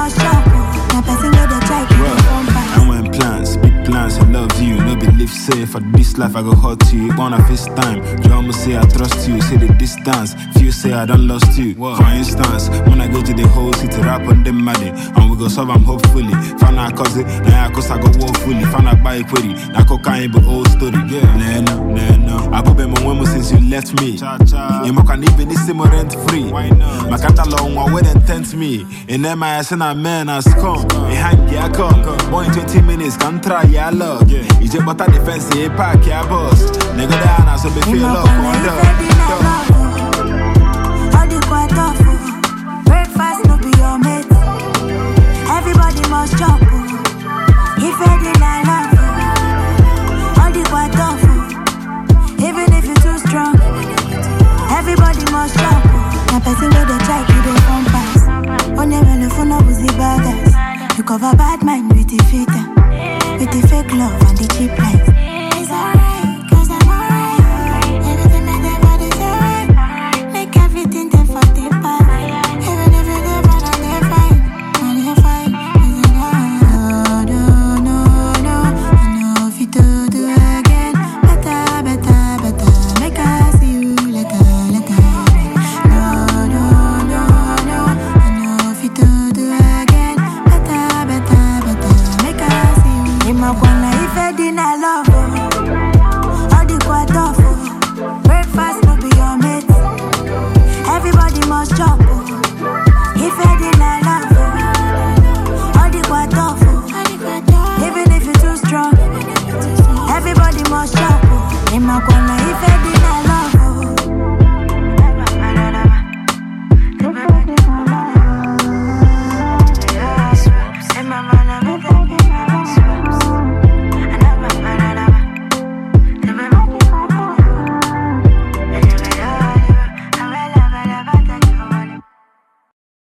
must shop. My person with the check, I want plans, big plans, I love you. No believe safe for this life, I go hurt you. Wanna FaceTime, you almost say I trust you. Say the distance, few say I don't lost you. For instance, when I go to the whole city, rap on them money, and we go solve them hopefully. Find out cause it, now I go walk fully. Find out buy query, now cocaine but old story. Yeah, no. I go be my woman since you left me. You can even this same rent free. My catalog, my wedding tempt me. In them I send a man as come. A hang ya come. More in 20 minutes, can try ya love. You just butter the fence, you pack ya boss. Nigga down, I so be feel love. All the quite awful. Breakfast no be your mate. Everybody must jump. If I did not love, all the quite awful. Even if you're too strong, everybody must jump. My person with the check, you don't come pass. On your telephone, I was the baddest. You cover bad mind with the filter, with the fake love and the cheap lies. It's alright, cause I'm alright. Everything that they body is alright. Make everything them for the past. Even if you're bad and they're fine. And you're fine, it's alright. No. I know if you do again. Better. Make us see you later. No. I know if you do again. Better. Make us see you. In my corner, if I didn't love all the quite awful. Breakfast no be your mate. Everybody must jump. If I didn't love all the quite awful. Even if you're too strong, everybody must jump. In my corner, if I didn't love in my